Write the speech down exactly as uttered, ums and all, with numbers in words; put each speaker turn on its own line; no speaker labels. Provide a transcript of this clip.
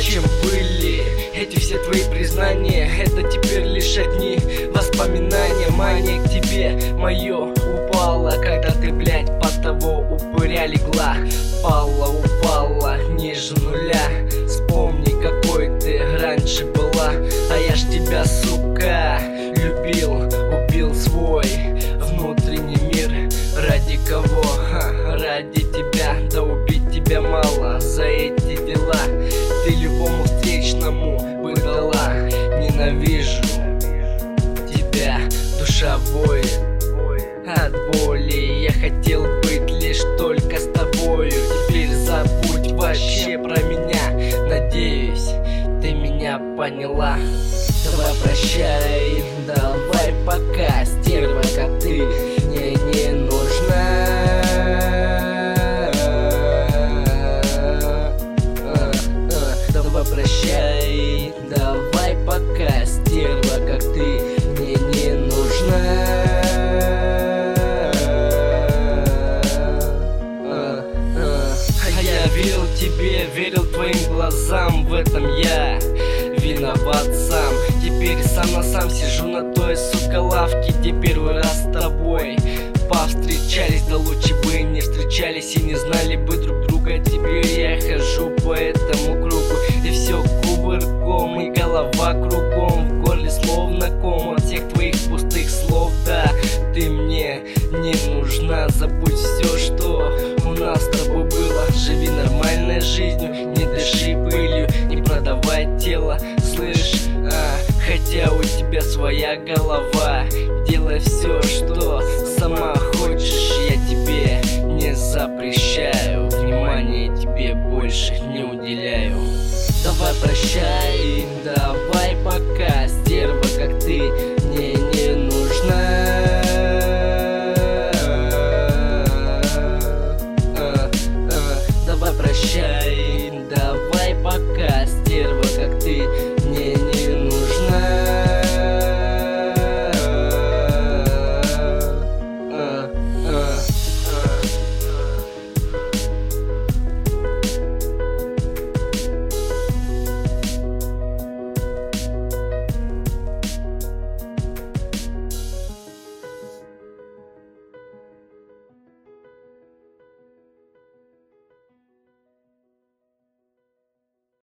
Зачем были эти все твои признания? Это теперь лишь одни воспоминания. Мания к тебе мое упала, когда ты, блядь, под того упыря легла. Пала, упала ниже нуля. Вспомни, какой ты раньше была. А я ж тебя, сука, любил, убил свой внутренний мир. Ради кого? Ха, ради тебя. Да убить тебя мало за эти дела. Ты любому встречному бы дала. Ненавижу тебя, душа воет от боли. Я хотел быть лишь только с тобою. Теперь забудь вообще про меня. Надеюсь, ты меня поняла. Давай прощай, давай пока, стерва, как ты мне не нужна. Давай прощай, давай пока, стерва, как ты мне не нужна. А я верил тебе, верил твоим глазам, в этом я виноват сам. Теперь сам на сам сижу на той, сука, лавке, где первый раз с тобой повстречались. Да лучше бы не встречались и не знали бы друг друга. Теперь я хожу по этому кругу, и все кувырком, и голова кругом, в горле словно ком от всех твоих пустых слов. Да, ты мне не нужна, забудь все, что у нас с тобой было. Живи нормальной жизнью, не дыши пылью, не продавай тело, слышь, а, хотя у тебя своя голова. Делай все, что сама хочешь, я тебе не запрещаю. Внимания тебе больше не уделяю. Давай прощай, давай пока, стерва, как ты